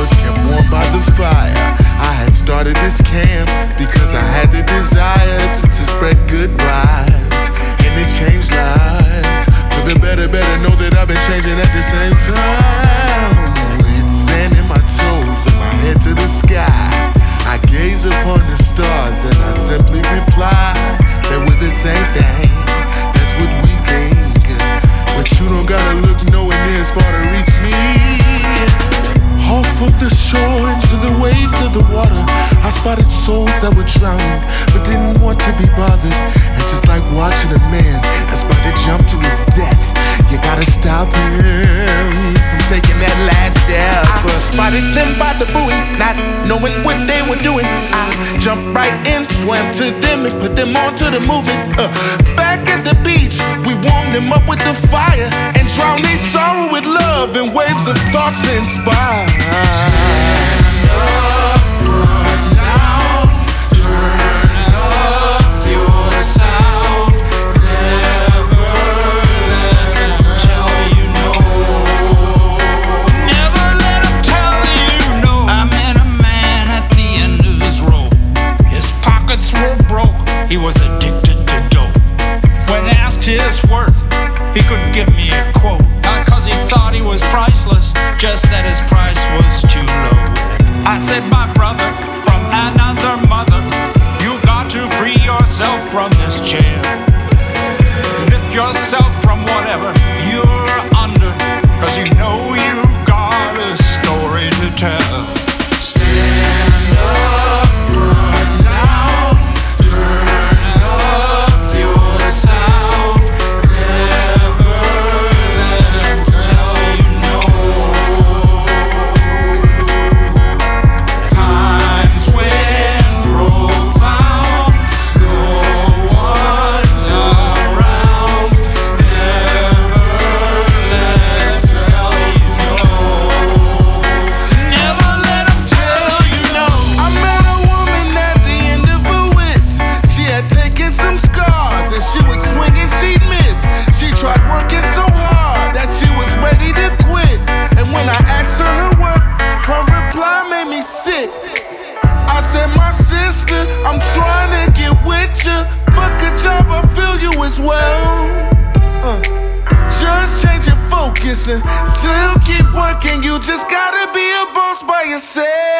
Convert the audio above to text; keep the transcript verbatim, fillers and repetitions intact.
was kept warm by the fire. I had started this camp because I had the desire to, to spread good vibes and to change lives. For the better, better know that I've been changing at the same time. With sand in my toes and my head to the sky, I gaze upon the stars and I simply reply that we're the same thing. That's what we think. But you don't gotta look nowhere near as far to reach me. Off of the shore into the waves of the water, I spotted souls that were drowning but didn't want to be bothered. It's just like watching a man that's about to jump to his death. You gotta stop him from taking that last step. I spotted them by the buoy, not knowing what they were doing. I jumped right in, swam to them and put them onto the movement. uh, Back at the beach, we warmed them up with the fire and drowned their sorrow with love and waves of thoughts to inspire. Stand up, run down, turn up your sound. Never let them tell you no. Never let them tell you no. I met a man at the end of his rope. His pockets were broke, he was addicted to dope. When asked his worth, he couldn't give me a quote. Not cause he thought he was priceless, just that his price was too low. I said, my brother, from another mother, you got to free yourself from this chair. Lift yourself from whatever you're under, cause you know you got a story to tell. Stand up, run down, turn up your sound. Never let them tell you no. Times when profound, no one's around. Never let them tell you no. Never let them tell you no. I met a woman at the end of her wits. She had taken some scars and she was swinging, she'd miss. She tried working so hard that she was ready to quit. And when I asked her her work, her reply made me sick. I said, my sister, I'm trying to get with you. Fuck a job, I feel you as well. Uh, just change your focus and still keep working. You just gotta be a boss by yourself.